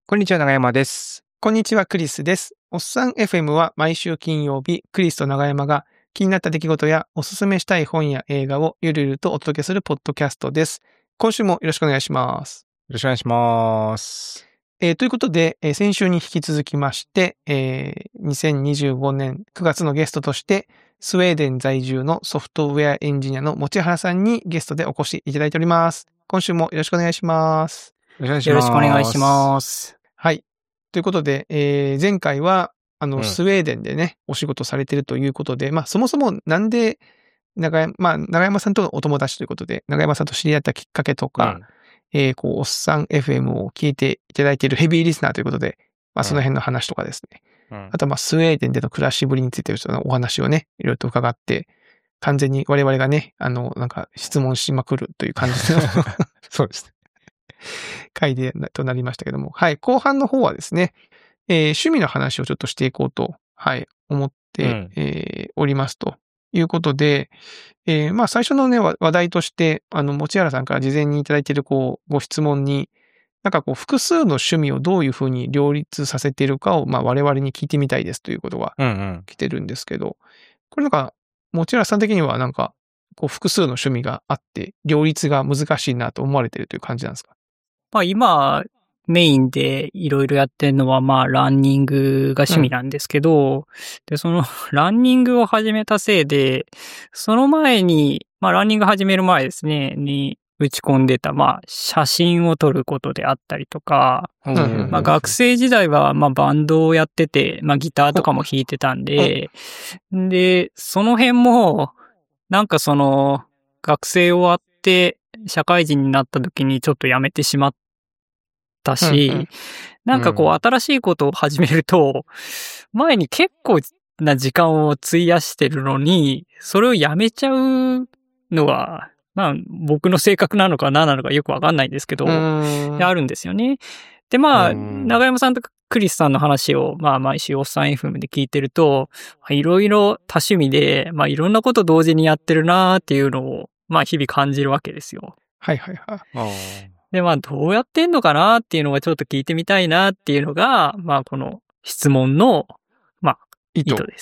こんにちは、長山です。 こんにちは、クリスです。おっさん FM は毎週金曜日、クリスと長山が気になった出来事やおすすめしたい本や映画をゆるゆるとお届けするポッドキャストです。今週もよろしくお願いします。 よろしくお願いします。 ということで、先週に引き続きまして、2025年9月のゲストとして、スウェーデン在住のソフトウェアエンジニアの持原さんにゲストでお越しいただいております。今週もよろしくお願いします。 よろしくお願いします。 はい。ということで、前回は、スウェーデンでね、お仕事されてるということで、そもそもなんで、長山さんとのお友達ということで、長山さんと知り合ったきっかけとか、おっさん FM を聞いていただいているヘビーリスナーということで、その辺の話とかですね。あとスウェーデンでの暮らしぶりについてお話をね、いろいろと伺って、完全に我々がね、質問しまくるという感じのそうですね。 回となりましたけども、はい、後半の方はですね、趣味の話をちょっとしていこうと、思って、おりますということで、最初のね、話題として、持原さんから事前にいただいている、ご質問に、複数の趣味をどういうふうに両立させているかを、我々に聞いてみたいですということが来てるんですけど、これ持原さん的には複数の趣味があって、両立が難しいなと思われているという感じなんですか？ 今、メインでいろいろやってるのは、ランニングが趣味なんですけど、で、その、ランニングを始めたせいで、その前に、ランニング始める前ですね、に打ち込んでた、写真を撮ることであったりとか、学生時代は、バンドをやってて、ギターとかも弾いてたんで、で、その辺も、学生終わって、社会人になった時にちょっとやめてしまったし、新しいことを始めると、前に結構な時間を費やしてるのに、それをやめちゃうのは、僕の性格なのか何なのかよくわかんないんですけど、あるんですよね。で、長山さんとクリスさんの話を、毎週おっさん FM で聞いてると、いろいろ多趣味で、いろんなこと同時にやってるなーっていうのを、日々感じるわけですよ。 はいはいはい。 で、どうやってんのかなっていうのがちょっと聞いてみたいなっていうのが、この質問の、意図です。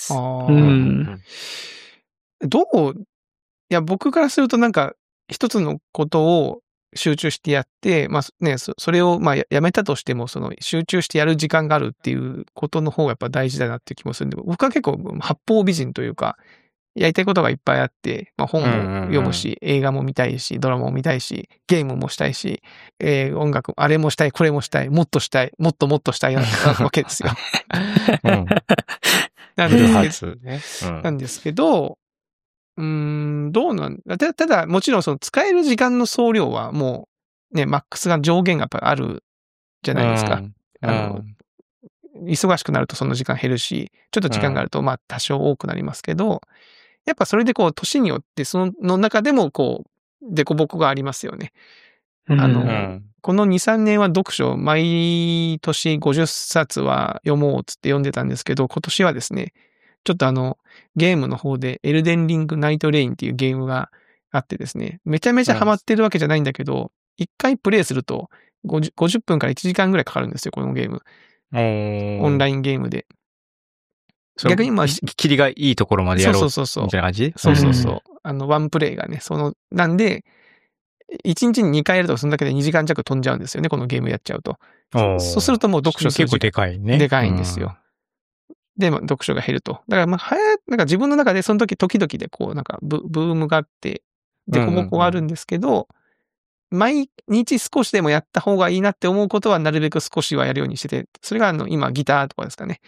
僕からすると一つのことを集中してやって、それをやめたとしても、集中してやる時間があるっていうことの方がやっぱ大事だなっていう気もするんで、僕は結構八方美人というか、やりたいことがいっぱいあって、本も読むし、映画も見たいし、ドラマも見たいし、ゲームもしたいし、音楽、あれもしたい、これもしたい、もっとしたい、もっともっとしたいわけですよ。なんですけど、どうなんだ。ただ、もちろん使える時間の総量はもう、ね、マックスが上限がやっぱあるじゃないですか。忙しくなるとその時間減るし、ちょっと時間があると多少多くなりますけど、やっぱそれで年によってその中でもデコボコがありますよね。この2、3年は読書、毎年50冊は読もうつって読んでたんですけど、今年はですね、ちょっとゲームの方でエルデンリングナイトレインっていうゲームがあってですね、めちゃめちゃハマってるわけじゃないんだけど、一回プレイすると50分から1時間ぐらいかかるんですよ、このゲーム。オンラインゲームで。 逆に切りがいいところまでやろうみたいな感じ？ そう。ワンプレイがね、なんで、1日に2回やるとそのだけで2時間弱飛んじゃうんですよね、このゲームやっちゃうと。そうするともう読書する結構でかいね。 でかいんですよ。で、読書が減ると。だから自分の中でその時々でブームがあって、デコボコはあるんですけど、毎日少しでもやった方がいいなって思うことはなるべく少しはやるようにしてて、それが今ギターとかですかね。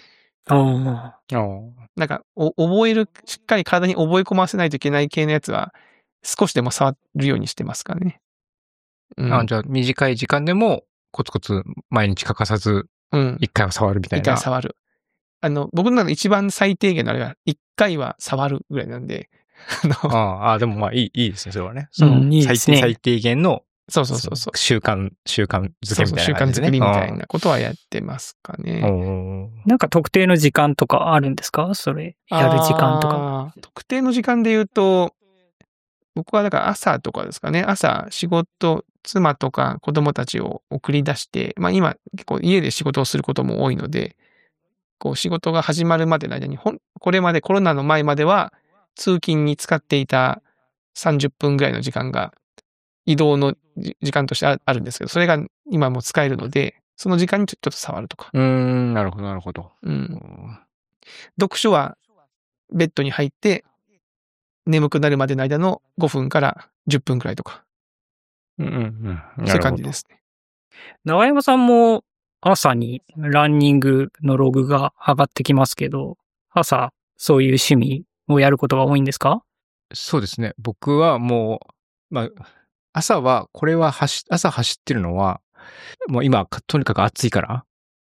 覚える、しっかり体に覚え込ませないといけない系のやつは、少しでも触るようにしてますかね。 じゃあ短い時間でもコツコツ毎日欠かさず、一回は触るみたいな。 一回触る。僕の中で一番最低限のあれは、一回は触るぐらいなんで。 でもいいですね、それはね。最低限の、 そう。 習慣付けみたいな感じでね。 習慣作りみたいなことはやってますかね。 特定の時間とかあるんですか？それ、やる時間とか。 特定の時間で言うと、 僕はだから朝とかですかね。朝仕事、妻とか子供たちを送り出して、まあ今結構家で仕事をすることも多いので、こう仕事が始まるまでの間に、これまでコロナの前までは通勤に使っていた30分ぐらいの時間が移動の時間としてあるんですけど、それが今も使えるので、その時間にちょっと触るとか。 なるほど、なるほど。 読書はベッドに入って眠くなるまでの間の5分から10分くらいとか。そういう感じですね。 長山さんも朝にランニングのログが上がってきますけど、朝そういう趣味をやることが多いんですか？ そうですね。僕はもう、まあ、朝は、これは朝走ってるのは、もう今、とにかく暑いから。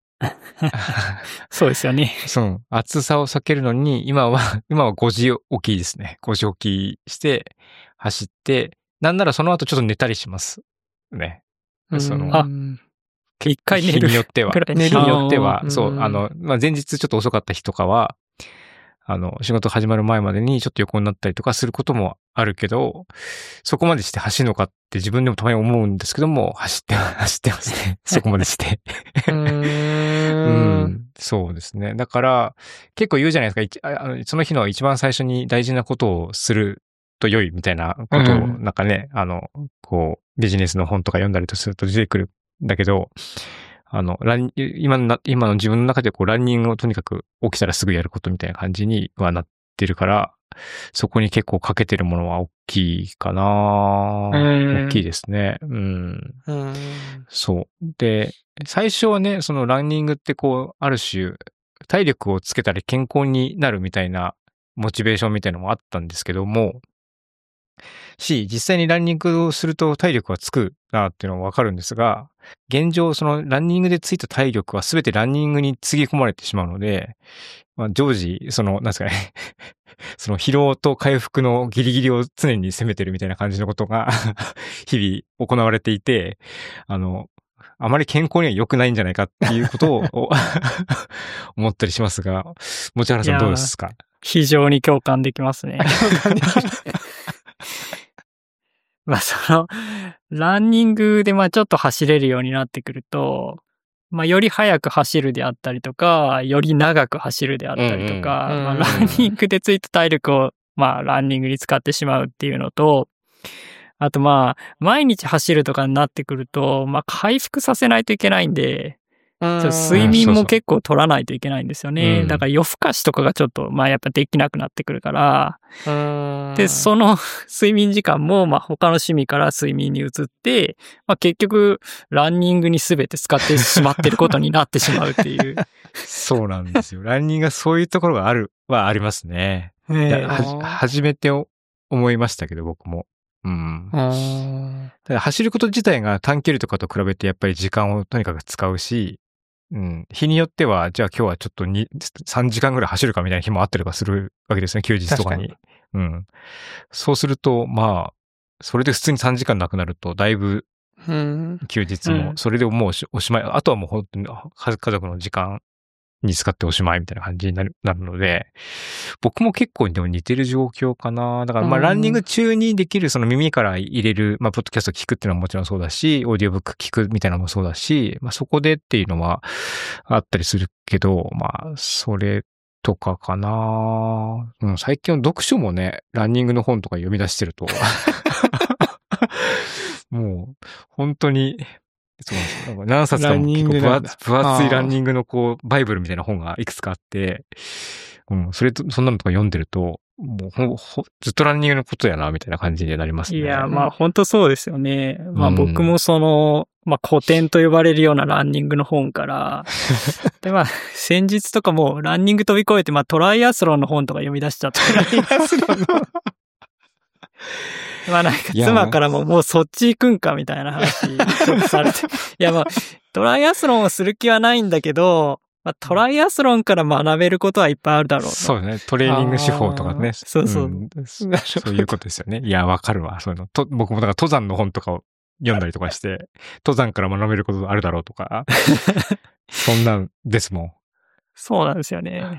そうですよね。 そう。暑さを避けるのに、今は5時起きですね。5時起きして、走って、なんならその後ちょっと寝たりしますね。 一回寝る。 日によっては。日によっては、そう、前日ちょっと遅かった日とかは、仕事始まる前までにちょっと横になったりとかすることもあるけど、そこまでして走るのかって自分でもたまに思うんですけども、走ってますね。そこまでして。そうですね。だから、結構言うじゃないですか。その日の一番最初に大事なことをすると良いみたいなことを、なんかね、こう、ビジネスの本とか読んだりとすると出てくるんだけど、今の自分の中でこう、ランニングをとにかく起きたらすぐやることみたいな感じにはなってるから、そこに結構かけてるものは大きいかな。大きいですね。そう。で、最初はね、そのランニングってこう、ある種、体力をつけたり健康になるみたいなモチベーションみたいなのもあったんですけども、実際にランニングをすると体力はつくなっていうのはわかるんですが、現状そのランニングでついた体力は全てランニングにつぎ込まれてしまうので、常時、なんですかね、その疲労と回復のギリギリを常に攻めてるみたいな感じのことが日々行われていて、あまり健康には良くないんじゃないかっていうことを思ったりしますが、持原さんどうですか？ 非常に共感できますね。ランニングでちょっと走れるようになってくると、より速く走るであったりとか、より長く走るであったりとか、ランニングでついた体力を、ランニングに使ってしまうっていうのと、あと毎日走るとかになってくると、回復させないといけないんで、睡眠も結構取らないといけないんですよね。だから夜更かしとかがちょっと、やっぱできなくなってくるから、で、その睡眠時間も、他の趣味から睡眠に移って、結局、ランニングに全て使ってしまってることになってしまうっていう。 そうなんですよ。ランニングがそういうところがありますね。初めて思いましたけど、僕も。走ること自体が短距離とかと比べてやっぱり時間をとにかく使うし、日によっては、じゃあ今日はちょっと3時間ぐらい走るかみたいな日もあったりとかするわけですね、休日とかに。そうすると、それで普通に3時間なくなると、だいぶ、休日も、それでもうおしまい、あとはもう本当に家族の時間に使っておしまいみたいな感じになるので、僕も結構でも似てる状況かな。だからランニング中にできるその耳から入れる、ポッドキャスト聞くっていうのはもちろんそうだし、オーディオブック聞くみたいなのもそうだし、そこでっていうのはあったりするけど、それとかかな。最近の読書もね、ランニングの本とか読み出してると、もう、本当に、そうなんです。何冊かも結構分厚いランニングのバイブルみたいな本がいくつかあって、そんなのとか読んでると、もうずっとランニングのことやな、みたいな感じになりますね。 いや、本当そうですよね。僕も古典と呼ばれるようなランニングの本から、で、先日とかもランニング飛び越えて、トライアスロンの本とか読み出しちゃった。トライアスロンの妻からもうそっち行くんかみたいな話ちょっとされて。いやトライアスロンをする気はないんだけど、トライアスロンから学べることはいっぱいあるだろうと。 そうね。トレーニング手法とかね。 そう。そういうことですよね。いや、わかるわ。そういうの。僕もだから登山の本とかを読んだりとかして、登山から学べることあるだろうとか。そんなんですもん。 そうなんですよね。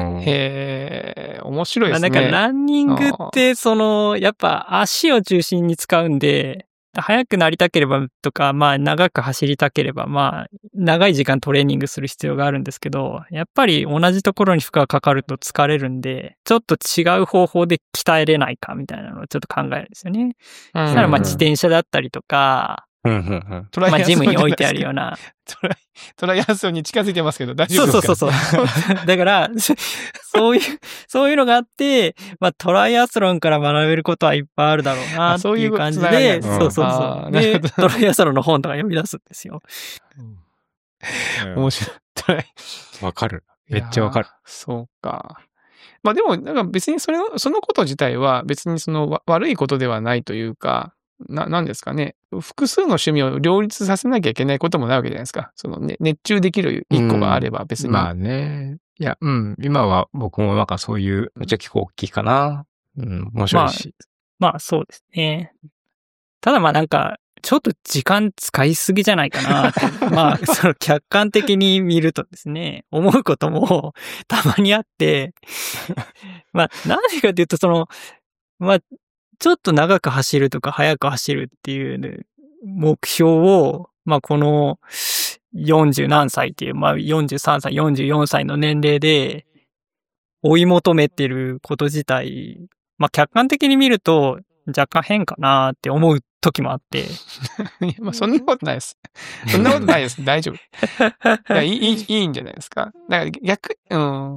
面白いですね。 なんかランニングって、やっぱ足を中心に使うんで、速くなりたければとか、まあ長く走りたければ、まあ長い時間トレーニングする必要があるんですけど、やっぱり同じところに負荷がかかると疲れるんで、ちょっと違う方法で鍛えれないかみたいなのをちょっと考えるんですよね。そしたらまあ自転車だったりとか、まあジムに置いてあるような。 トライアスロンに近づいてますけど大丈夫ですか？ そう。だから、そういうのがあって、まあトライアスロンから学べることはいっぱいあるだろうなっていう感じで、そう。で、トライアスロンの本とか読み出すんですよ。 面白い。 わかる。めっちゃわかる。 そうか。まあでも、なんか別にそのこと自体は別に悪いことではないというか、なんですかね。複数の趣味を両立させなきゃいけないこともないわけじゃないですか。熱中できる一個があれば別に。 まあね。いや、今は僕もなんかそういう、めっちゃ結構大きいかな。面白いし。 まあそうですね。ただまあなんか、ちょっと時間使いすぎじゃないかなって。まあ、客観的に見るとですね、思うこともたまにあって、まあ、なぜかというとまあ、ちょっと長く走るとか速く走るっていう目標を、まあこの40何歳っていう、まあ43歳、44歳の年齢で追い求めてること自体、まあ客観的に見ると若干変かなって思う時もあって。 まあそんなことないです。そんなことないです。大丈夫。いいんじゃないですか。だから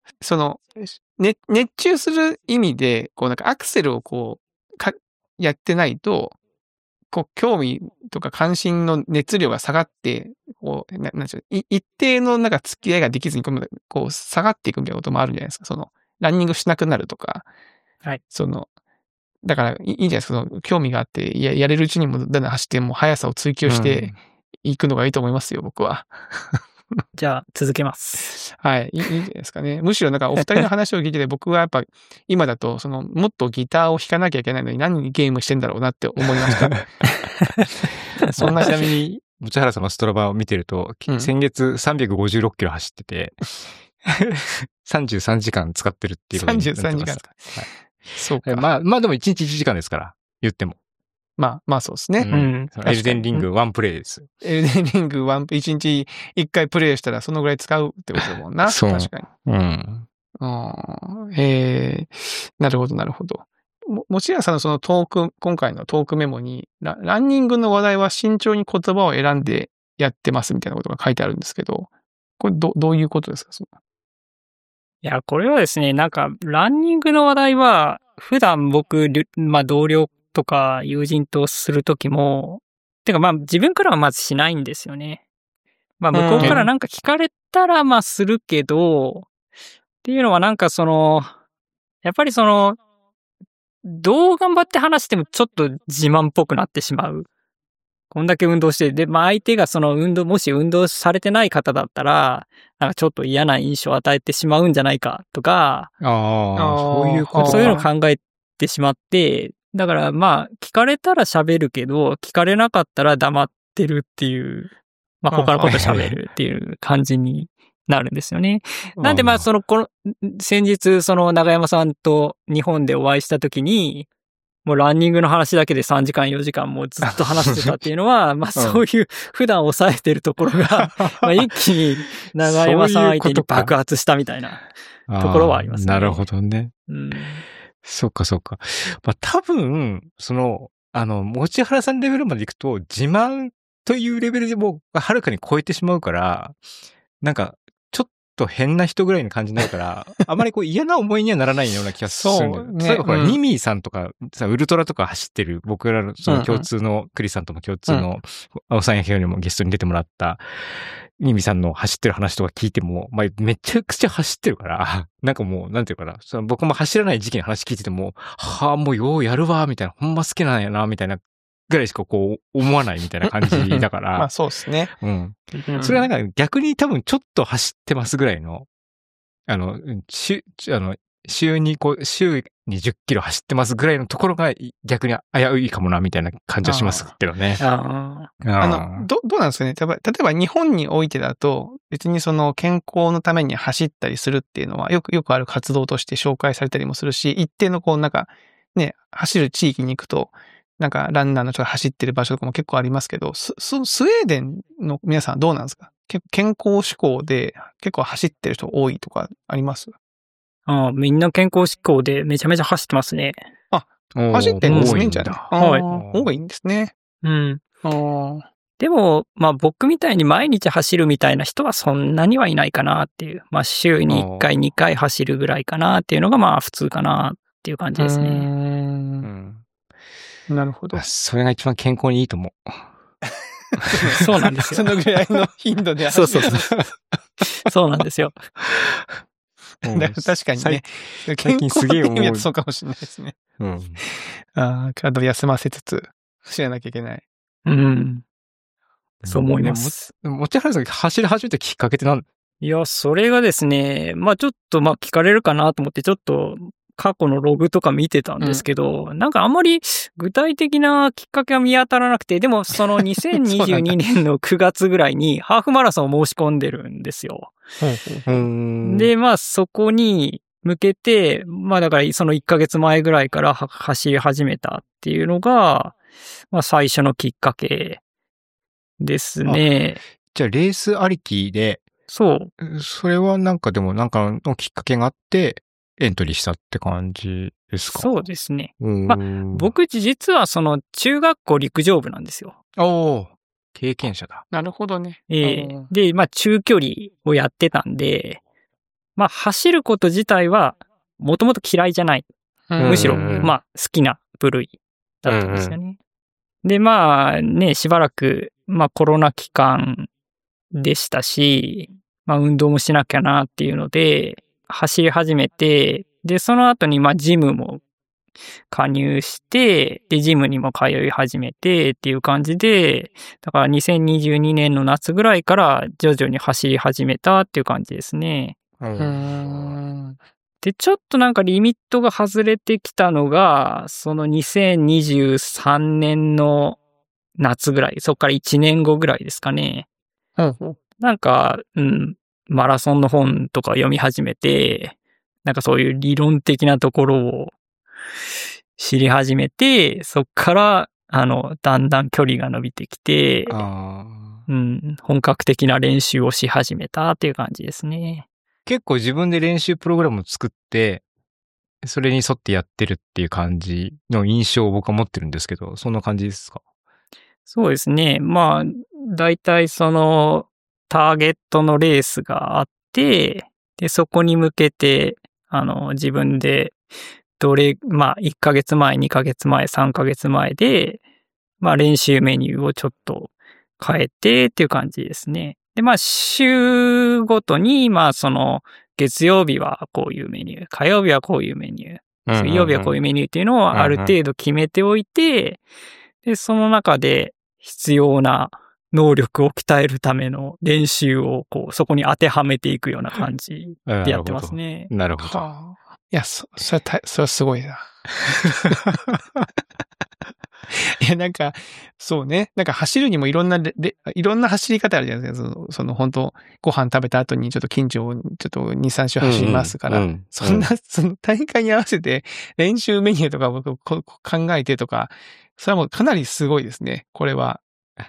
熱中する意味で、なんかアクセルをやってないと、興味とか関心の熱量が下がって、なんでしょう、一定のなんか付き合いができずに、下がっていくみたいなこともあるじゃないですか。ランニングしなくなるとか。 はい。 だからいいんじゃないですか。興味があって、やれるうちにもだんだん走って、もう速さを追求していくのがいいと思いますよ、僕は。 じゃあ、続けます。 はい。いいんじゃないですかね。むしろなんかお二人の話を聞いてて、僕はやっぱ今だと、もっとギターを弾かなきゃいけないのに何にゲームしてんだろうなって思いました。 ちなみに、持原さんのストラバを見てると、先月356キロ走ってて、33時間使ってるっていうことになってます。 33時間。はい。そうか。 まあでも1日1時間ですから、言っても。 まあそうですね。 エルデンリング1プレイです。 エルデンリング1、1日1回プレイしたらそのぐらい使うってことだもんな。 そう。 確かに。なるほど、なるほど。持原さんの今回のトークメモに、ランニングの話題は慎重に言葉を選んでやってますみたいなことが書いてあるんですけど、これどういうことですか？ いや、これはですね、なんか、ランニングの話題は、普段僕、まあ同僚とか友人とするときも、てかまあ自分からはまずしないんですよね。まあ向こうからなんか聞かれたらまあするけど、っていうのはなんかやっぱりどう頑張って話してもちょっと自慢っぽくなってしまう。こんだけ運動して、で、まあ相手がもし運動されてない方だったら、なんかちょっと嫌な印象を与えてしまうんじゃないかとか、 そういうこと。 そういうのを考えてしまって、だからまあ聞かれたら喋るけど、聞かれなかったら黙ってるっていう、まあ他のこと喋るっていう感じになるんですよね。なんでまあ先日長山さんと日本でお会いした時に、もうランニングの話だけで3時間4時間もうずっと話してたっていうのは、まあそういう普段抑えてるところが、まあ一気に長山さん相手に爆発したみたいなところはありますね。 なるほどね。そっか。まあ多分、持原さんレベルまで行くと、自慢というレベルでもはるかに超えてしまうから、なんか、ちょっと変な人ぐらいの感じになるから、あまり嫌な思いにはならないような気がするんだよね。例えばほら、ニミーさんとか、ウルトラとか走ってる、僕らの共通の、クリスさんとも共通の、青さんやひよにもゲストに出てもらった、ニミさんの走ってる話とか聞いても、まあ、めちゃくちゃ走ってるから、なんかもう、なんていうかな、僕も走らない時期の話聞いてても、もうようやるわ、みたいな、ほんま好きなんやな、みたいな、ぐらいしか思わないみたいな感じだから。 まあそうですね。 それはなんか逆に多分ちょっと走ってますぐらいの、週に10キロ走ってますぐらいのところが逆に危ういかもな、みたいな感じはしますけどね。 どうなんですかね。例えば日本においてだと、 別にその健康のために走ったりするっていうのはよくある活動として紹介されたりもするし、一定のこうなんかね、走る地域に行くと、なんかランナーの人が走ってる場所とかも結構ありますけど、スウェーデンの皆さんどうなんですか？健康志向で結構走ってる人多いとかあります？ ああ、みんな健康志向でめちゃめちゃ走ってますね。 走ってるんですね、じゃあ。 はい。 多いんですね。 うん。でも、まあ僕みたいに毎日走るみたいな人はそんなにはいないかなっていう。まあ週に1回、2回走るぐらいかなっていうのがまあ普通かなっていう感じですね。 なるほど。 それが一番健康にいいと思う。 そうなんですよ。 そのぐらいの頻度で走る。そう。そうなんですよ。 確かにね。 最近すげえ思う。 そうかもしれないですね。 うん。 体を休ませつつ、知らなきゃいけない。 うん。そう思います。 もちはるさん走り始めたきっかけって何？ いや、それがですね、まあちょっと聞かれるかなと思ってちょっと過去のログとか見てたんですけど、なんかあんまり具体的なきっかけは見当たらなくて、でもその2022年の9月ぐらいにハーフマラソンを申し込んでるんですよ。で、まあそこに向けて、まあだからその1ヶ月前ぐらいから走り始めたっていうのが、まあ最初のきっかけですね。 じゃあレースありきで、 そう。 それはなんかでもなんかのきっかけがあってエントリーしたって感じですか？ そうですね。まあ僕実はその中学校陸上部なんですよ。 経験者だ。 なるほどね。 で、まあ中距離をやってたんで、まあ走ること自体はもともと嫌いじゃない。むしろ、まあ好きな部類だったんですよね。で、まあね、しばらく、まあコロナ期間でしたし、まあ運動もしなきゃなっていうので、走り始めて、で、その後にまあジムも加入して、で、ジムにも通い始めてっていう感じで、だから2022年の夏ぐらいから徐々に走り始めたっていう感じですね。で、ちょっとなんかリミットが外れてきたのが、その2023年の夏ぐらい、そっから1年後ぐらいですかね。なんか、マラソンの本とか読み始めて、なんかそういう理論的なところを知り始めて、そっから、だんだん距離が伸びてきて、本格的な練習をし始めたっていう感じですね。 結構自分で練習プログラムを作って、それに沿ってやってるっていう感じの印象を僕は持ってるんですけど、そんな感じですか？ そうですね。まあ、だいたいそのターゲットのレースがあって、で、そこに向けて、自分でまあ、1ヶ月前、2ヶ月前、3ヶ月前で、まあ、練習メニューをちょっと変えてっていう感じですね。で、まあ、週ごとに、まあ、その、月曜日はこういうメニュー、火曜日はこういうメニュー、水曜日はこういうメニューっていうのをある程度決めておいて、で、その中で必要な能力を鍛えるための練習を、そこに当てはめていくような感じでやってますね。 なるほど。 いや、それはすごいな。いや、なんか、そうね。なんか走るにもいろんな走り方あるじゃないですか。その本当ご飯食べた後にちょっと近所をちょっと2、3周走りますから。その大会に合わせて練習メニューとか僕考えてとか、それはもうかなりすごいですね。これは。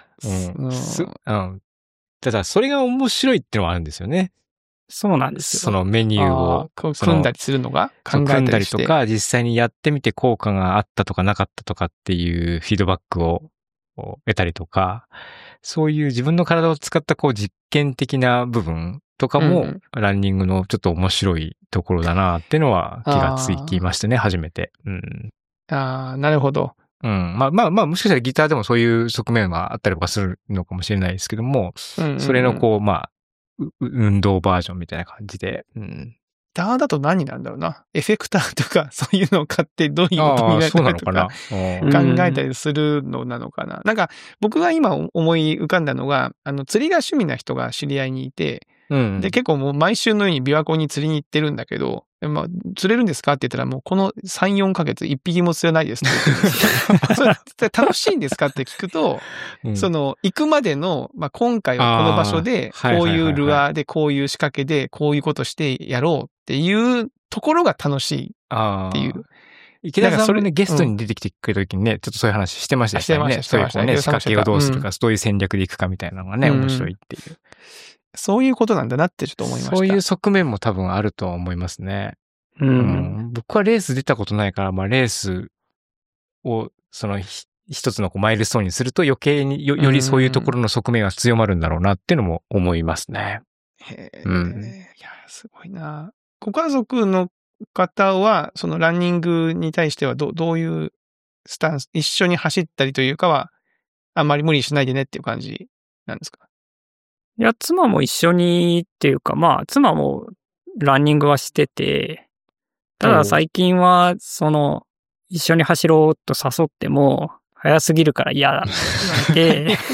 ただ、それが面白いってのはあるんですよね。 そうなんですよ。 そのメニューを組んだりするのが考えたりして。組んだりとか、実際にやってみて効果があったとかなかったとかっていうフィードバックを得たりとか、そういう自分の体を使った実験的な部分とかも、ランニングのちょっと面白いところだなっていうのは気がつきましたね、初めて。 なるほど。 まあ、もしかしたらギターでもそういう側面はあったりとかするのかもしれないですけども、それの運動バージョンみたいな感じで。ギターだと何なんだろうな。エフェクターとかそういうのを買ってどういう音になるかとか考えたりするのなのかな。なんか僕が今思い浮かんだのが、釣りが趣味な人が知り合いにいて、で、結構もう毎週のように琵琶湖に釣りに行ってるんだけど、 まあ、釣れるんですかって言ったら、もうこの3、4ヶ月1匹も釣れないですって言ってるんですよ。それ楽しいんですかって聞くと、行くまでの、まあ、今回はこの場所で、こういうルアーで、こういう仕掛けで、こういうことしてやろうっていうところが楽しいっていう。 池田さんもね、ゲストに出てきてくれた時にね、ちょっとそういう話してましたよね。そういうこうね、仕掛けをどうするか、どういう戦略でいくかみたいなのがね、面白いっていう。 そういうことなんだなってちょっと思いました。 そういう側面も多分あるとは思いますね。僕はレース出たことないから、まあレースを、一つのマイルストーンにすると余計によりそういうところの側面が強まるんだろうなっていうのも思いますね。 へえ、いや、すごいな。ご家族の方は、そのランニングに対してはどういうスタンス、一緒に走ったりというかは、あんまり無理しないでねっていう感じなんですか？ いや、妻も一緒にっていうか、まあ、妻もランニングはしてて、ただ最近は、一緒に走ろうと誘っても、早すぎるから嫌だって言われて、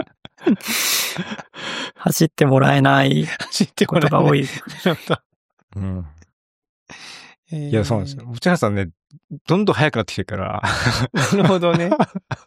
走ってもらえないことが多い。 いや、そうなんですよ。内原さんね、どんどん速くなってきてるから。 なるほどね。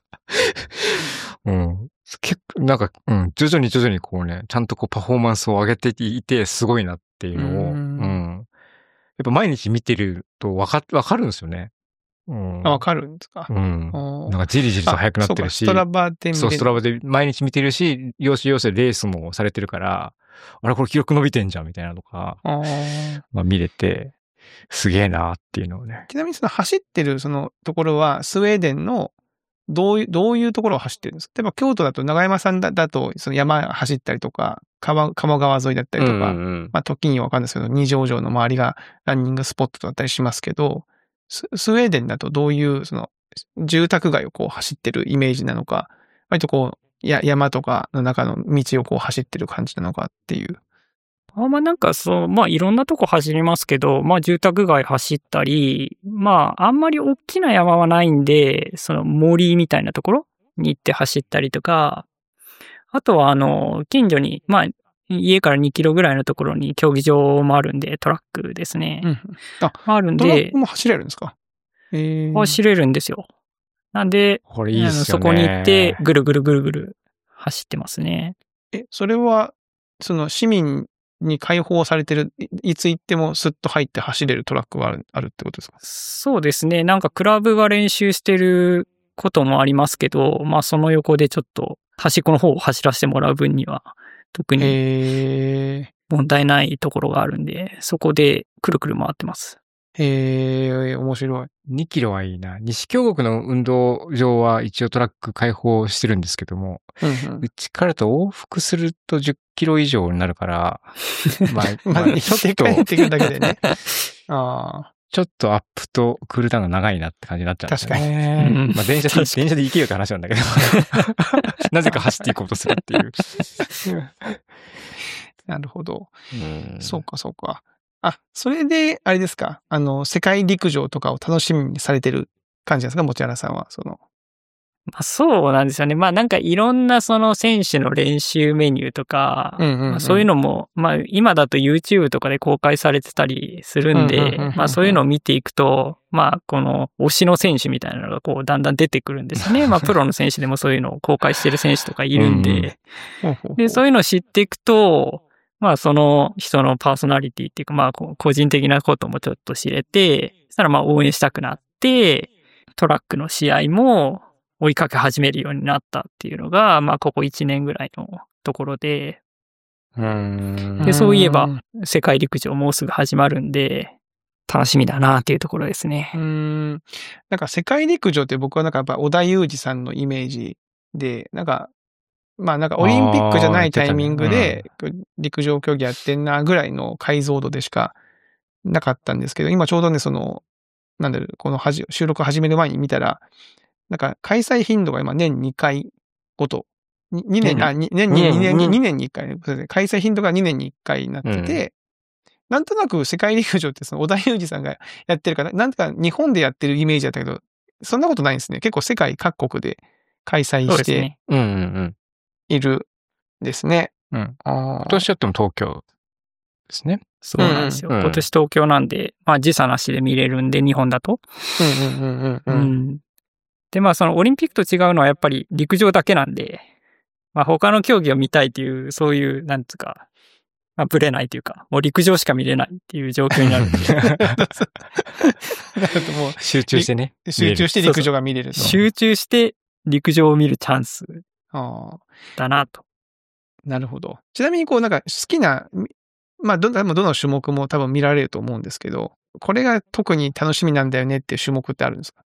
結構、なんか、徐々にこうね、ちゃんとパフォーマンスを上げていて、すごいなっていうのを、やっぱ毎日見てるとわかるんですよね。 わかるんですか。 なんかじりじりと速くなってるし。 ストラバで見れる。 そう、ストラバで毎日見てるし、要所レースもされてるから、あれこれ記録伸びてんじゃんみたいなのが、まあ見れて、すげえなっていうのをね。 ちなみに走ってるところは、スウェーデンのどういうところを走ってるんですか？例えば京都だと長山さんだと、山走ったりとか、鴨川沿いだったりとか、まあ時にはわかんないですけど、二条城の周りがランニングスポットだったりしますけど、スウェーデンだとどういう住宅街を走ってるイメージなのか、割と山とかの中の道を走ってる感じなのかっていう。 まあなんかまあいろんなとこ走りますけど、まあ住宅街走ったり、まああんまり大きな山はないんで、森みたいなところに行って走ったりとか、あとは近所に、まあ家から2キロぐらいのところに競技場もあるんで、トラックですね。あるんで。 トラックも走れるんですか？ 走れるんですよ。なんで、 これいいっすよね。 そこに行ってぐるぐる走ってますね。 それは、市民に開放されてる、いつ行ってもスッと入って走れるトラックがあるってことですか？ そうですね。なんかクラブが練習してることもありますけど、まあその横でちょっと端っこの方を走らせてもらう分には特に問題ないところがあるんで、そこでくるくる回ってます。 面白い。 2キロはいいな。西京極の運動場は一応トラック開放してるんですけども、うちからと往復すると10キロ以上になるから、 まあ、ちょっと帰ってくるだけでね。 ちょっとアップとクールダウンが長いなって感じになっちゃうんですよね。確かに。まあ電車で行けよって話なんだけど、なぜか走っていこうとするっていう。 なるほど。そうか。それで、あれですか、世界陸上とかを楽しみにされてる感じですか、持原さんは。 まあ、そうなんですよね。まあなんかいろんな選手の練習メニューとか、そういうのも、まあ今だと YouTube とかで公開されてたりするんで、まあそういうのを見ていくと、まあこの推しの選手みたいなのがだんだん出てくるんですよね。まあプロの選手でもそういうのを公開してる選手とかいるんで、で、そういうのを知っていくと、まあその人のパーソナリティっていうか、まあ個人的なこともちょっと知れて、そしたらまあ応援したくなって、トラックの試合も追いかけ始めるようになったっていうのが、まあここ1年ぐらいのところで、で、そういえば世界陸上もうすぐ始まるんで、楽しみだなっていうところですね。 なんか世界陸上って僕はなんかやっぱ織田裕二さんのイメージで、なんかオリンピックじゃないタイミングで陸上競技やってんなぐらいの解像度でしかなかったんですけど、今ちょうどね、この収録始める前に見たら、なんか開催頻度が今年2回ごと、2年に1回ね、開催頻度が2年に1回になってて、なんとなく世界陸上って織田裕二さんがやってるから、なんとか日本でやってるイメージだったけど、そんなことないんですね。結構世界各国で開催しているんですね。 今年やっても東京。 ですね。 そうなんですよ。今年東京なんで、まあ時差なしで見れるんで、日本だと。で、まあそのオリンピックと違うのはやっぱり陸上だけなんで、まあ他の競技を見たいという、そういう、なんつうか、まあブレないというか、もう陸上しか見れないっていう状況になるんで。 もう集中してね。 集中して陸上が見れると。 集中して陸上を見るチャンスだなと。 なるほど。ちなみにこうなんか好きな、まあどの種目も多分見られると思うんですけど、これが特に楽しみなんだよねっていう種目ってあるんですか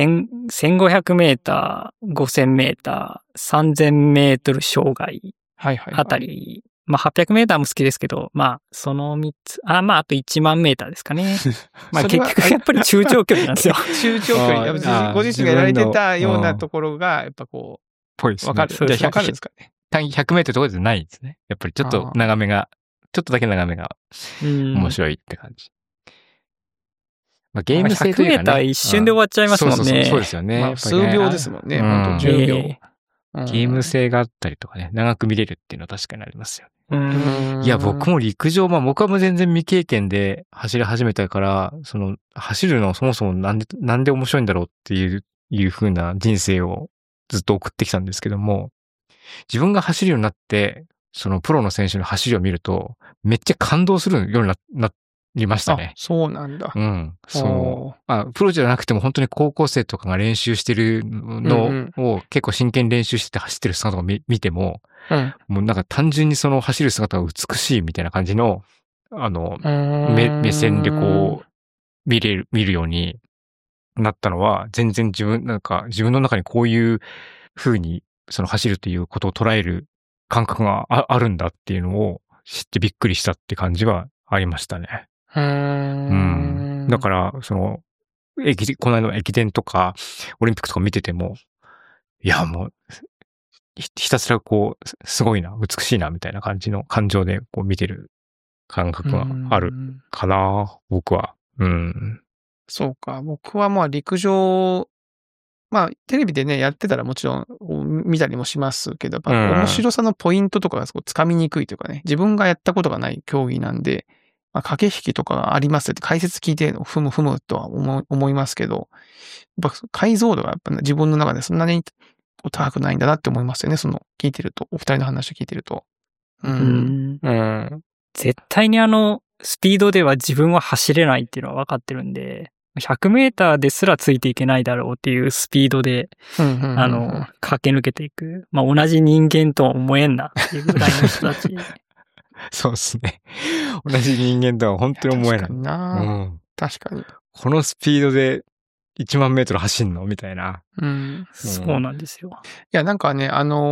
？1500メーター、5000メーター、3000メートル障害あたり、まあ800メーターも好きですけど、まあその3つ、まああと1万メーターですかね。まあ結局やっぱり中長距離なんですよ。 中長距離。ご自身がやられてたようなところが、やっぱこう、 ぽいですね。 わかるんですかね。 100メートルとかじゃないですね。やっぱりちょっと長めが、ちょっとだけ長めが面白いって感じ。まあ、ゲーム性というかね。100メーター一瞬で終わっちゃいますもんね。 そうですよね。 まあ、数秒ですもんね。本当10秒。 ゲーム性があったりとかね、長く見れるっていうのは確かにありますよね。いや、僕も陸上、まあ僕はもう全然未経験で走り始めたから、走るのそもそもなんで面白いんだろうっていう風な人生をずっと送ってきたんですけども、自分が走るようになって、プロの選手の走りを見ると、めっちゃ感動するようになりましたね。 そうなんだ。 プロじゃなくても本当に高校生とかが練習してるのを結構真剣に練習して走ってる姿を見ても、もうなんか単純に走る姿が美しいみたいな感じの、目線でこう、見るようになったのは、全然自分の中にこういう風に、走るということを捉える感覚があるんだっていうのを知ってびっくりしたって感じはありましたね。だから、この間の駅伝とか、オリンピックとか見てても、いや、もう、ひたすらこう、すごいな、美しいな、みたいな感じの感情でこう見てる感覚があるかな、僕は。 そうか。僕はまあ陸上、まあテレビでね、やってたらもちろん見たりもしますけど、面白さのポイントとかがつかみにくいというかね、自分がやったことがない競技なんで、まあ、駆け引きとかがありますって解説聞いてふむとは思いますけど、やっぱ解像度がやっぱ自分の中でそんなに高くないんだなって思いますよね。聞いてると、お二人の話を聞いてると。 絶対にスピードでは自分は走れないっていうのは分かってるんで、100メーターですらついていけないだろうっていうスピードで、駆け抜けていく。まあ、同じ人間とは思えんなっていうぐらいの人たち。 そうですね。同じ人間とは本当に思えない。 確かに。 このスピードで1万メートル走んのみたいな。 そうなんですよ。 いや、なんかね、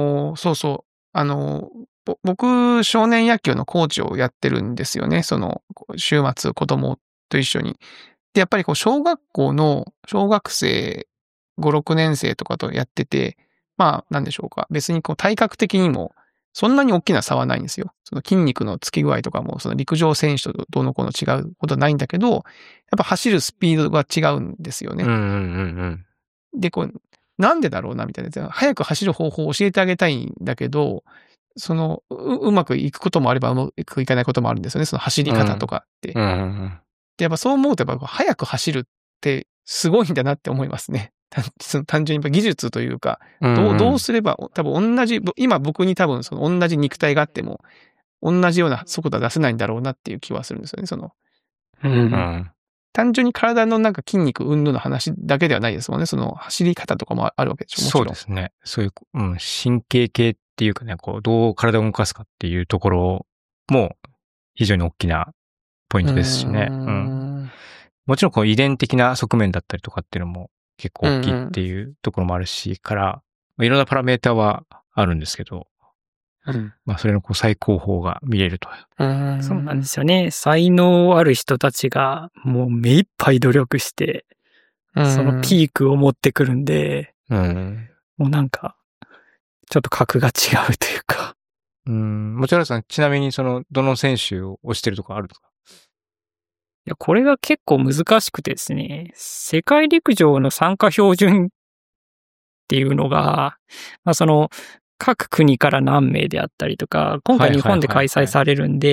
僕、少年野球のコーチをやってるんですよね。週末、子供と一緒に。で、やっぱり小学生5、6年生とかとやってて、まあ、なんでしょうか。別に体格的にも、そんなに大きな差はないんですよ。筋肉のつき具合とかも、陸上選手とどうのこうの違うことはないんだけど、やっぱ走るスピードが違うんですよね。で、なんでだろうな、みたいな。早く走る方法を教えてあげたいんだけど、うまくいくこともあればうまくいかないこともあるんですよね。走り方とかって。で、やっぱそう思うと、やっぱ早く走るってすごいんだなって思いますね。単純に技術というか、どうすれば、多分今僕に多分同じ肉体があっても、同じような速度は出せないんだろうなっていう気はするんですよね。単純に体のなんか筋肉云々の話だけではないですもんね。走り方とかもあるわけでしょ。 そうですね。そういう、神経系っていうかね、どう体を動かすかっていうところも非常に大きなポイントですしね。もちろん遺伝的な側面だったりとかっていうのも結構大きいっていうところもあるし、いろんなパラメータはあるんですけど、まあそれの最高峰が見れると。 そうなんですよね。才能ある人たちがもう目いっぱい努力して、そのピークを持ってくるんで、もうなんか、ちょっと格が違うというか。 もちろんさん、ちなみにどの選手を推してるとかあるんですか？ いや、これが結構難しくてですね、世界陸上の参加標準っていうのが、まあ各国から何名であったりとか、今回日本で開催されるんで、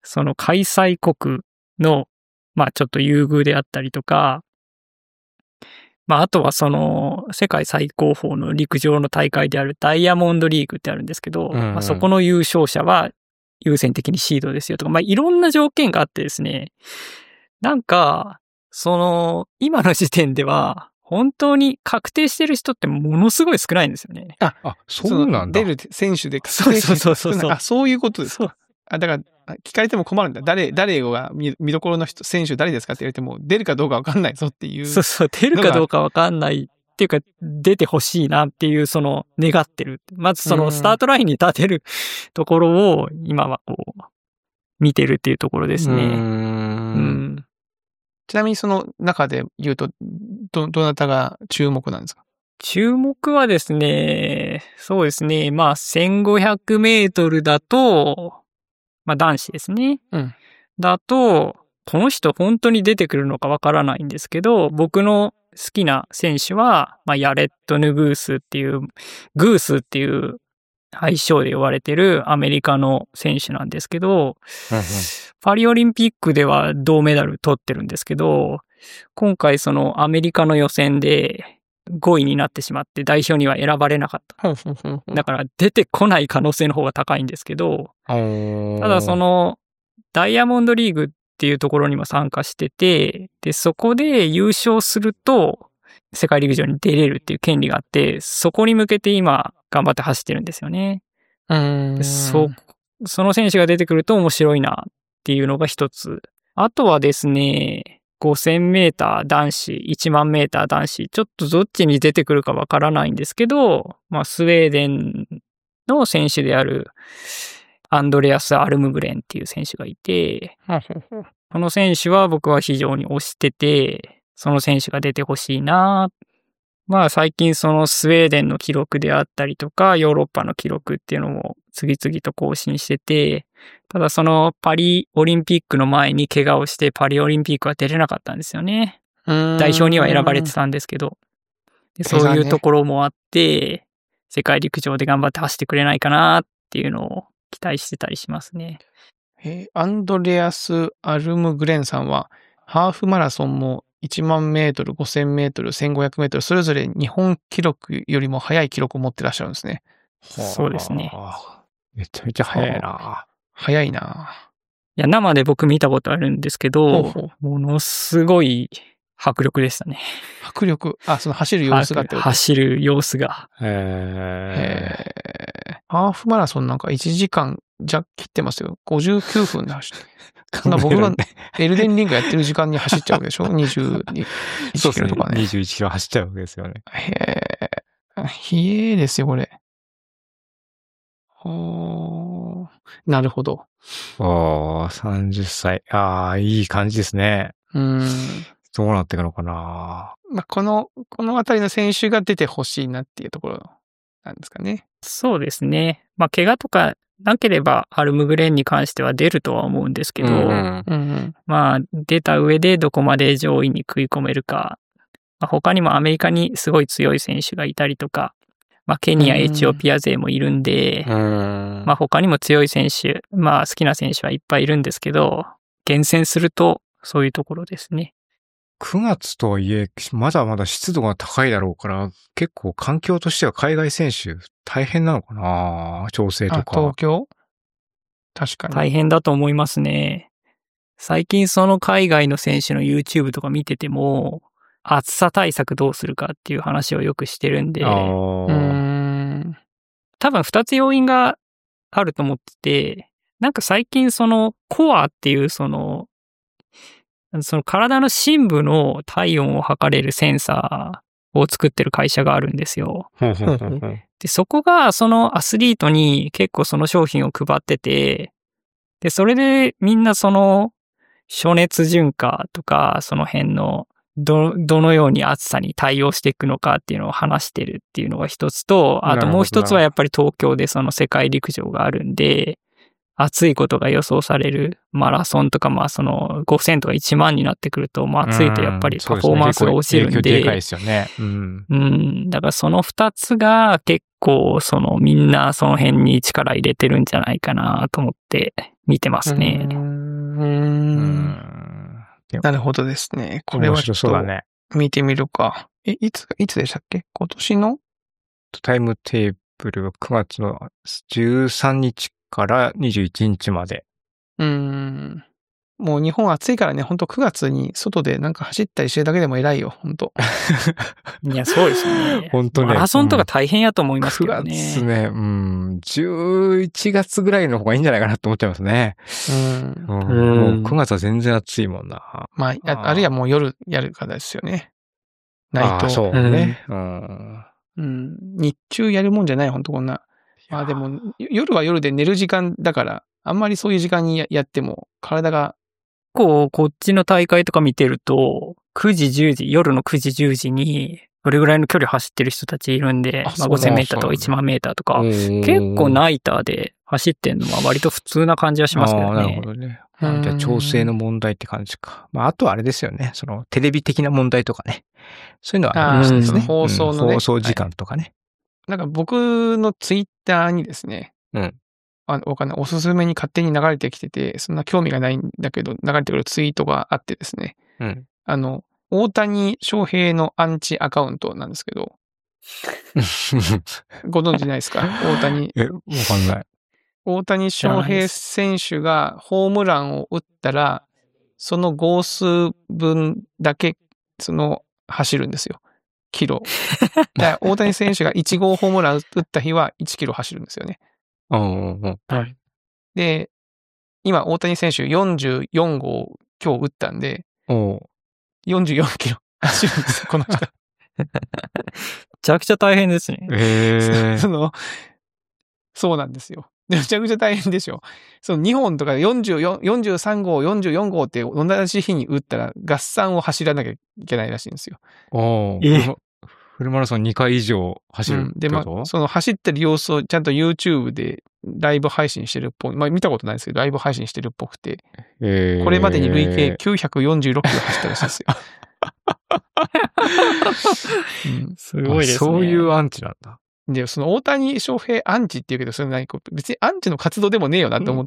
その開催国の、まあちょっと優遇であったりとか、まああとはその世界最高峰の陸上の大会であるダイヤモンドリーグってあるんですけど、まあ、そこの優勝者は優先的にシードですよとか、まあいろんな条件があってですね、なんか、その今の時点では本当に確定してる人ってものすごい少ないんですよね。 あ、そうなんだ。 出る選手で確定してる人そう。 あ、そういうことですか。だから聞かれても困るんだ。誰が見どころの選手誰ですかって言われても出るかどうかわかんないぞっていう。 そう、出るかどうかわかんないっていうか、出てほしいなっていう、その願ってる。まずそのスタートラインに立てるところを今はこう見てるっていうところですね。 ちなみにその中で言うと、どなたが注目なんですか？ 注目はですね、そうですね、まあ1500メートルだと、まあ男子ですね。だと、この人本当に出てくるのかわからないんですけど、僕の好きな選手は、まあヤレット・ヌグースっていう愛称で呼ばれてるアメリカの選手なんですけど、パリオリンピックでは銅メダル取ってるんですけど、今回そのアメリカの予選で5位になってしまって代表には選ばれなかった。だから出てこない可能性の方が高いんですけど、ただそのダイヤモンドリーグっていうところにも参加してて、で、そこで優勝すると世界陸上に出れるっていう権利があって、そこに向けて今頑張って走ってるんですよね。その選手が出てくると面白いなっていうのが一つ。あとはですね、5000メーター男子、1万メーター男子、ちょっとどっちに出てくるかわからないんですけど、まあスウェーデンの選手であるアンドレアス・アルムグレンっていう選手がいて、この選手は僕は非常に推してて、その選手が出てほしいな。まあ最近そのスウェーデンの記録であったりとか、ヨーロッパの記録っていうのも次々と更新してて、ただそのパリオリンピックの前に怪我をしてパリオリンピックは出れなかったんですよね。代表には選ばれてたんですけど。でそういうところもあって、世界陸上で頑張って走ってくれないかなっていうのを期待してたりしますね。 アンドレアス・アルムグレンさんは、ハーフマラソンも1万メートル、5000メートル、1500メートル、それぞれ日本記録よりも速い記録を持ってらっしゃるんですね。 そうですね。 めちゃめちゃ速いな。 速いな。 いや、生で僕見たことあるんですけど、ものすごい迫力でしたね。 迫力。その走る様子がってこと？ 走る様子が。 ハーフマラソンなんか1時間じゃ切ってますよ。59分で走って。僕がエルデンリングやってる時間に走っちゃうわけでしょ ?21 キロとかね。 21キロ走っちゃうわけですよね。 冷えですよ、これ。なるほど。 30歳。いい感じですね。どうなっていくのかな。 まあ、このあたりの選手が出てほしいなっていうところなんですかね。 そうですね。まあ、怪我とかなければアルムグレンに関しては出るとは思うんですけど、まあ、出た上でどこまで上位に食い込めるか。まあ、他にもアメリカにすごい強い選手がいたりとか、まあ、ケニア、エチオピア勢もいるんで、まあ、他にも強い選手、まあ、好きな選手はいっぱいいるんですけど、厳選するとそういうところですね。 9月とはいえ、まだまだ湿度が高いだろうから、結構環境としては海外選手大変なのかな、調整とか。 東京？確かに。 大変だと思いますね。最近その海外の選手の YouTube とか見てても、暑さ対策どうするかっていう話をよくしてるんで、多分2つ要因があると思ってて、なんか最近そのコアっていうその体の深部の体温を測れるセンサーを作ってる会社があるんですよ。で、そこがそのアスリートに結構その商品を配ってて、で、それでみんなその暑熱順化とかその辺のどのように暑さに対応していくのかっていうのを話してるっていうのが一つと、あともう一つはやっぱり東京でその世界陸上があるんで、暑いことが予想されるマラソンとか、まあその5000とか1万になってくると、まあ暑いとやっぱりパフォーマンスが落ちるんで。 でかいですよね。 だからその2つが結構そのみんなその辺に力入れてるんじゃないかなと思って見てますね。 なるほどですね。これはちょっと見てみるか。いつでしたっけ？今年のタイムテーブルは9月の13日から21日まで。 もう日本暑いからね、ほんと9月に外でなんか走ったりしてるだけでも偉いよ、ほんと。 いや、そうですね。 本当ね。 マラソンとか大変やと思いますけどね。 9月ね、11月ぐらいの方がいいんじゃないかなと思っちゃいますね。もう9月は全然暑いもんな。 まあ、あるいはもう夜やるからですよね。ないと。 そうね。 日中やるもんじゃない、ほんとこんな。まあでも、夜は夜で寝る時間だから、あんまりそういう時間にやっても、体が。 こっちの大会とか見てると、9時、10時、夜の9時、10時に、どれぐらいの距離走ってる人たちいるんで、5000メーターとか1万メーターとか、結構ナイターで走ってんのは割と普通な感じはしますけどね。 なるほどね。じゃあ調整の問題って感じか。まあ、あとはあれですよね。その、テレビ的な問題とかね。そういうのはあるんですね。 放送のね。 放送時間とかね。 なんか僕のツイッターにですね。わかんない。おすすめに勝手に流れてきてて、そんな興味がないんだけど、流れてくるツイートがあってですね。大谷翔平のアンチアカウントなんですけど。ご存知ないですか？大谷。 わかんない。 大谷翔平選手がホームランを打ったら、その号数分だけ、走るんですよ。キロ。だ大谷選手が1号ホームラン打った日は1キロ走るんですよね。で、今、大谷選手44号今日打ったんで、44キロ走るんですよ、この人。 めちゃくちゃ大変ですね。 そうなんですよ。めちゃくちゃ大変でしょ。2本とか43号、44号って同じ日に打ったら合算を走らなきゃいけないらしいんですよ。 フルマラソン2回以上走るってこと？ で、走ってる様子をちゃんと YouTube でライブ配信してるっぽい。まあ見たことないですけど、ライブ配信してるっぽくて。これまでに累計946キロ走ったらしいですよ。 すごいですね。 そういうアンチなんだ。 で、その大谷翔平アンチって言うけど、それ何別にアンチの活動でもねえよなと思って。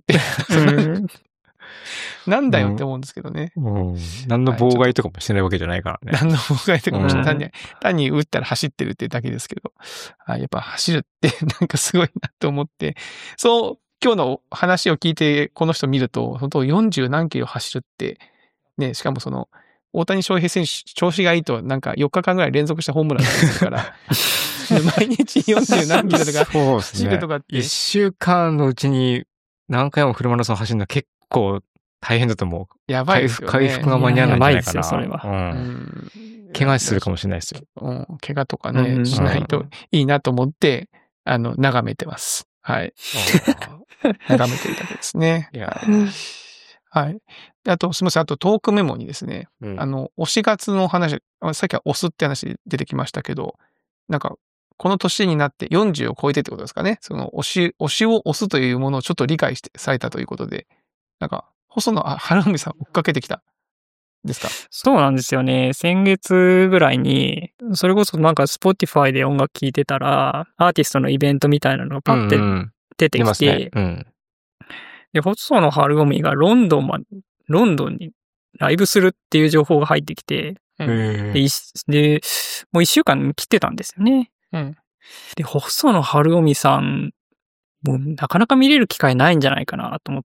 なんだよって思うんですけどね。 何の妨害とかもしてないわけじゃないからね。 何の妨害とかもしてない。単に打ったら走ってるってだけですけど。やっぱ走るってなんかすごいなと思って。今日の話を聞いてこの人見ると、本当40何キロ走るって、ね、しかも大谷翔平選手、調子がいいとなんか4日間ぐらい連続したホームランするから、毎日40何キロとか走るとかって。 1週間のうちに何回もフルマラソン走るのは結構大変だと思う。 やばいですよね。 回復が間に合わないんじゃないかな。 やばいですよ、それは。 怪我するかもしれないですよ。 怪我とかね、しないといいなと思って、眺めてます。はい。眺めてるだけですね。はい。あと、すみません。あと、トークメモにですね、推し活の話、さっきは推すって話出てきましたけど、なんか、この年になって40を超えてってことですかね。推しを推すというものをちょっと理解されたということで、なんか、細野晴臣さん追っかけてきた。ですか？ そうなんですよね。先月ぐらいに、それこそなんか Spotify で音楽聴いてたら、アーティストのイベントみたいなのがパッて出てきて、で、細野晴臣がロンドンにライブするっていう情報が入ってきて、で、もう1週間切ってたんですよね。で、細野晴臣さん、もうなかなか見れる機会ないんじゃないかなと思って、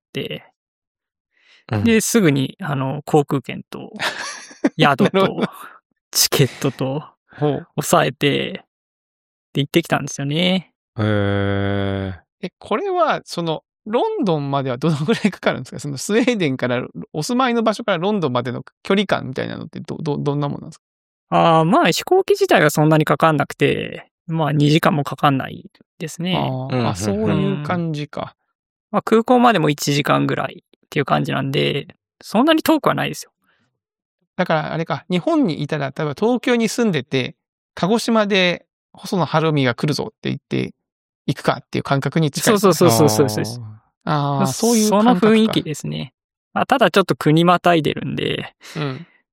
で、すぐに、航空券と、宿と、チケットと、抑えて、で、行ってきたんですよね。 これは、ロンドンまではどのぐらいかかるんですか？スウェーデンから、お住まいの場所からロンドンまでの距離感みたいなのってどんなものなんですか？ まあ、飛行機自体はそんなにかかんなくて、まあ、2時間もかかんないですね。 そういう感じか。 まあ、空港までも1時間ぐらいっていう感じなんで、そんなに遠くはないですよ。 だから、あれか、日本にいたら、例えば東京に住んでて、鹿児島で細野晴臣が来るぞって言って、行くかっていう感覚に近い。 そう。そういう感覚。 その雰囲気ですね。ただちょっと国またいでるんで、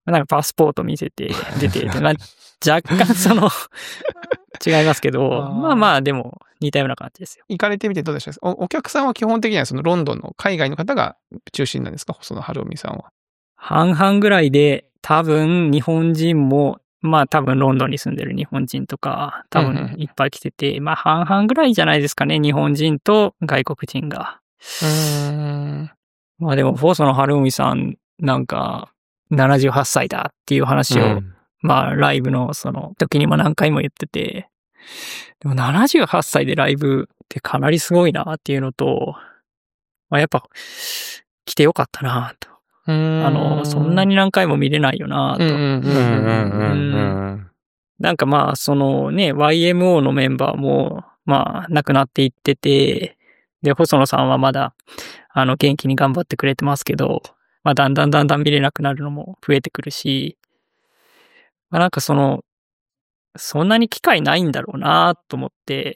なんかパスポート見せて出て、まあ、若干違いますけど、まあまあでも似たような感じですよ。 行かれてみてどうでしたか？お客さんは基本的にはそのロンドンの海外の方が中心なんですか？細野晴臣さんは。 半々ぐらいで、多分日本人も、まあ多分ロンドンに住んでる日本人とか、多分いっぱい来てて、まあ半々ぐらいじゃないですかね、日本人と外国人が。まあでも、細野晴臣さん、なんか、78歳だっていう話を、まあライブのその時にも何回も言ってて、でも78歳でライブってかなりすごいなっていうのと、まあやっぱ、来てよかったなと。そんなに何回も見れないよなと。なんかまあ、そのね、YMO のメンバーも、まあ、亡くなっていってて、で、細野さんはまだ、元気に頑張ってくれてますけど、まあ、だんだん見れなくなるのも増えてくるし、まあ、なんかそんなに機会ないんだろうなと思って、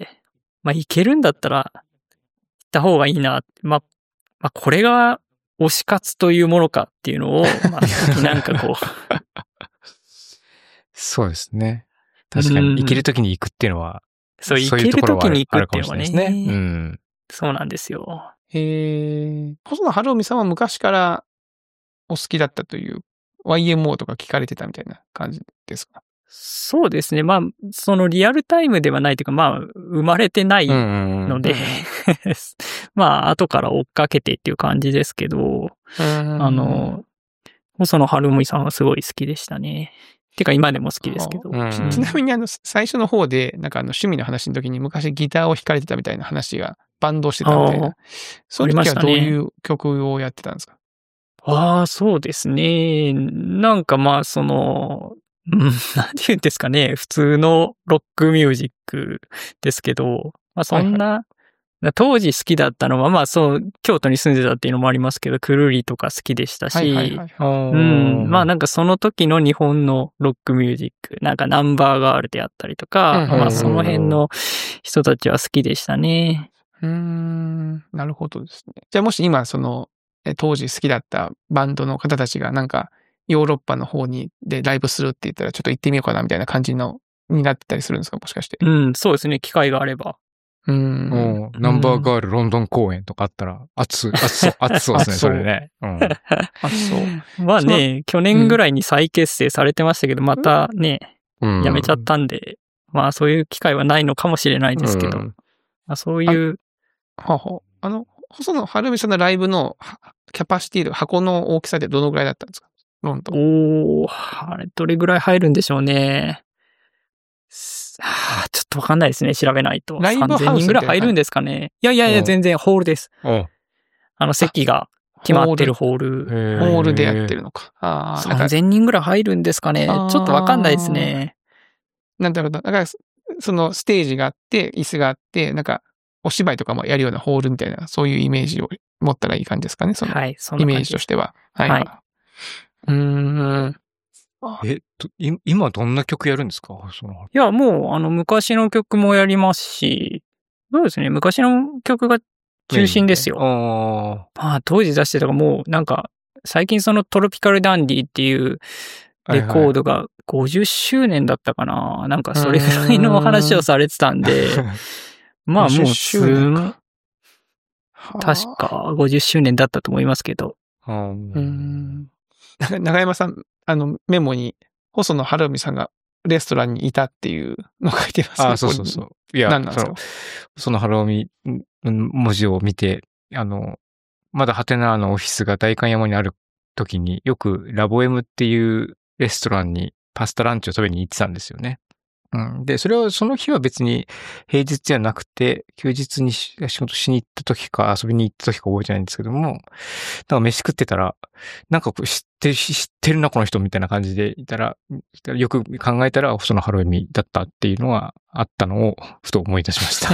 まあ、行けるんだったら、行った方がいいな。まあ、これが推し活というものかっていうのを、まあ、なんかこう。 そうですね。確かに、行けるときに行くっていうのは、 そう、行けるときに行くっていうのはね。そうなんですよ。 細野晴臣さんは昔からお好きだったという、YMO とか聞かれてたみたいな感じですか？ そうですね。まあ、そのリアルタイムではないというか、まあ、生まれてないので、まあ、後から追っかけてっていう感じですけど、細野晴臣さんはすごい好きでしたね。てか今でも好きですけど。 ちなみに最初の方で、なんか趣味の話の時に昔ギターを弾かれてたみたいな話が、バンドしてたみたいな。その時はどういう曲をやってたんですか？ そうですね。なんかまあ、なんて言うんですかね。普通のロックミュージックですけど、まあそんな、当時好きだったのは、まあ京都に住んでたっていうのもありますけど、くるりとか好きでしたし、まあなんかその時の日本のロックミュージック、なんかナンバーガールであったりとか、まあその辺の人たちは好きでしたね。 なるほどですね。じゃあもし今当時好きだったバンドの方たちがなんかヨーロッパの方でライブするって言ったらちょっと行ってみようかなみたいな感じになってたりするんですか？もしかして。 そうですね。機会があれば。 ナンバーガールロンドン公演とかあったら、熱そうですね、それね。 まあね、去年ぐらいに再結成されてましたけど、またね、やめちゃったんで、まあそういう機会はないのかもしれないですけど、まあそういう。 細野晴臣さんのライブのキャパシティ、箱の大きさでどのぐらいだったんですか？ロンドン。 あれどれぐらい入るんでしょうね。ちょっとわかんないですね。調べないと。 ライブハウス 3000人ぐらい入るんですかね。いや、全然ホールです。席が決まってるホール。 ホールでやってるのか。 3000人ぐらい入るんですかね。ちょっとわかんないですね。 なんだろうな。だから、そのステージがあって、椅子があって、なんか、お芝居とかもやるようなホールみたいな、そういうイメージを持ったらいい感じですかね。 はい、そのイメージとしては。はい。 今どんな曲やるんですか？ いや、もう、昔の曲もやりますし、そうですね、昔の曲が中心ですよ。まあ、当時出してたからもう、なんか、最近そのトロピカルダンディっていうレコードが50周年だったかな。なんかそれぐらいの話をされてたんで、まあもう確か50周年だったと思いますけど。 長山さん、メモに、細野晴臣さんがレストランにいたっていうのを書いてますけど。 そう。いや、 何なんですか？ その晴臣文字を見て、まだハテナのオフィスが代官山にある時によくラボエムっていうレストランにパスタランチを食べに行ってたんですよね。で、その日は別に平日じゃなくて、休日に仕事しに行った時か遊びに行った時か覚えてないんですけども、なんか飯食ってたら、なんか知ってるなこの人みたいな感じでいたら、よく考えたら細野晴臣だったっていうのがあったのをふと思い出しました。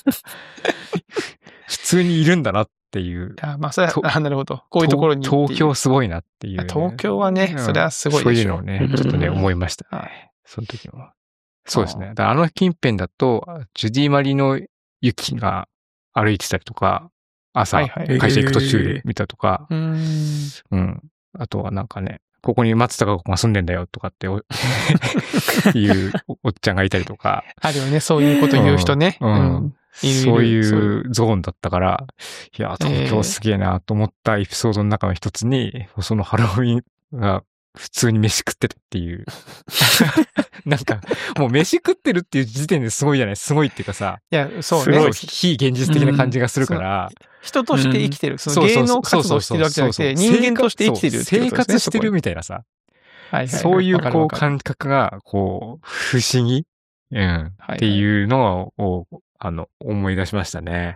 普通にいるんだなっていう。 まあ、それは、なるほど。こういうところに。 東京すごいなっていう、 東京はね、それはすごいでしょ。 そういうのをね、ちょっとね、思いましたね。その時は。そうですね。近辺だと、ジュディマリの雪が歩いてたりとか、朝、会社行く途中で見たとか、あとはなんかね、 ここに松たか子が住んでんだよとかっていうおっちゃんがいたりとか。 あるよね、そういうこと言う人ね。 そういうゾーンだったから、いや、東京すげえなと思ったエピソードの中の一つに、そのハロウィンが普通に飯食ってたっていう。なんか、もう飯食ってるっていう時点ですごいじゃない？すごいっていうかさ。 いや、そうね。 非現実的な感じがするから。 人として生きてる。その芸能活動してるわけじゃなくて、人間として生きてるっていうことですね。 生活してるみたいなさ。そういうこう感覚が、こう、不思議っていうのを、思い出しましたね。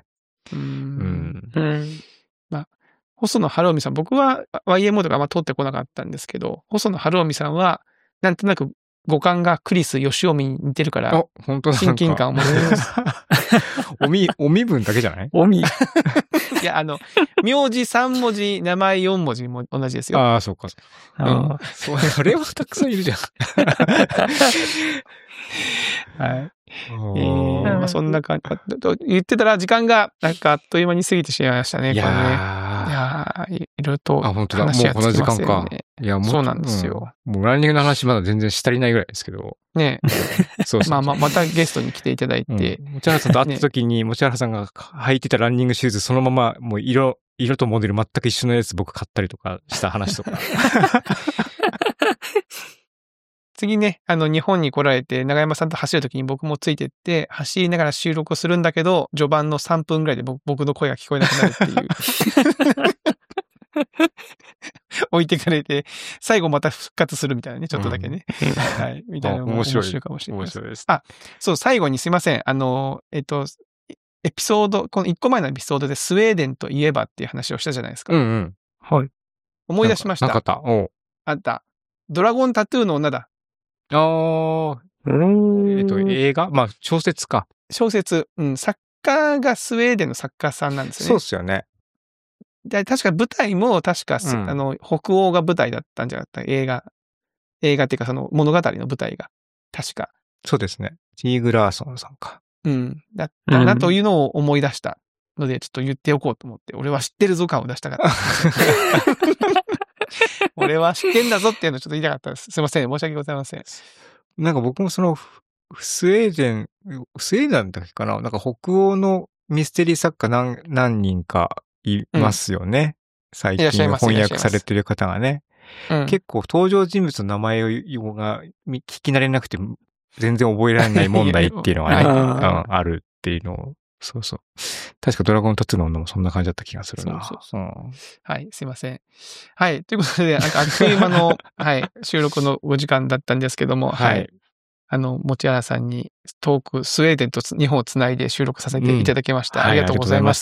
まあ、細野晴臣さん、僕は YMO とかあんま通ってこなかったんですけど、細野晴臣さんは、なんとなく五感がクリス・ヨシオミに似てるから、 本当だ、 親近感を持ってます。 お身分だけじゃない？ いや、名字3文字、名前4文字も同じですよ。 ああ、そうか。それはたくさんいるじゃん。 はい。まあそんな感じ。と言ってたら時間がなんかあっという間に過ぎてしまいましたね。 いやー、いろいろと話がつきますよね。 もうこの時間か。いや、 そうなんですよ。 もうランニングの話まだ全然し足りないぐらいですけど。 ねそうまたゲストに来ていただいて。 持原さんと会った時に、持原さんが履いてたランニングシューズそのままもう色とモデル全く一緒のやつ僕買ったりとかした話とか。 次ね、日本に来られて、長山さんと走るときに僕もついてって、走りながら収録をするんだけど、序盤の3分ぐらいで僕の声が聞こえなくなるっていう。置いてかれて、最後また復活するみたいなね、ちょっとだけね。はい。みたいなのも面白いかもしれない。面白いです。そう、最後にすいません。エピソード、この1個前のエピソードでスウェーデンといえばっていう話をしたじゃないですか。 はい。 思い出しました。 なかった。 あった。ドラゴンタトゥーの女だ。 映画？まあ、小説か。 小説。作家がスウェーデンの作家さんなんですよね。 そうっすよね。 で、確か舞台も確か、北欧が舞台だったんじゃなかった映画っていうかその物語の舞台が。確か。 そうですね。ティーグラーソンさんか。 だったなというのを思い出したので、ちょっと言っておこうと思って、俺は知ってるぞ感を出したかった。俺は知ってんだぞっていうのをちょっと言いたかったです。すいません。申し訳ございません。 なんか僕もその、スウェーデンだっけかな？なんか北欧のミステリー作家何人かいますよね。最近翻訳されてる方がね。結構登場人物の名前が聞き慣れなくて全然覚えられない問題っていうのがね、あるっていうのを。そうそう。確かドラゴンタトゥーの女もそんな感じだった気がするな。 はい、すいません。はい。ということで、なんかあっという間の、はい、収録のお時間だったんですけども、はい。持原さんにトーク、スウェーデンと日本をつないで収録させていただきました。ありがとうございました。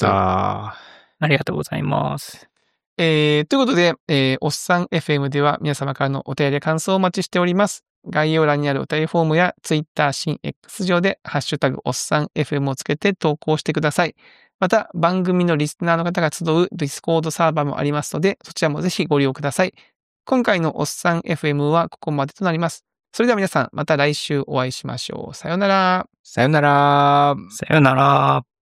ありがとうございます。 ということで、おっさん FM では皆様からのお便りや感想をお待ちしております。概要欄にあるお便りフォームや Twitter 新 X 上でハッシュタグおっさん FM をつけて投稿してください。また、番組のリスナーの方が集う Discord サーバーもありますので、そちらもぜひご利用ください。今回のおっさん FM はここまでとなります。それでは皆さん、また来週お会いしましょう。さよなら。 さよなら。 さよなら。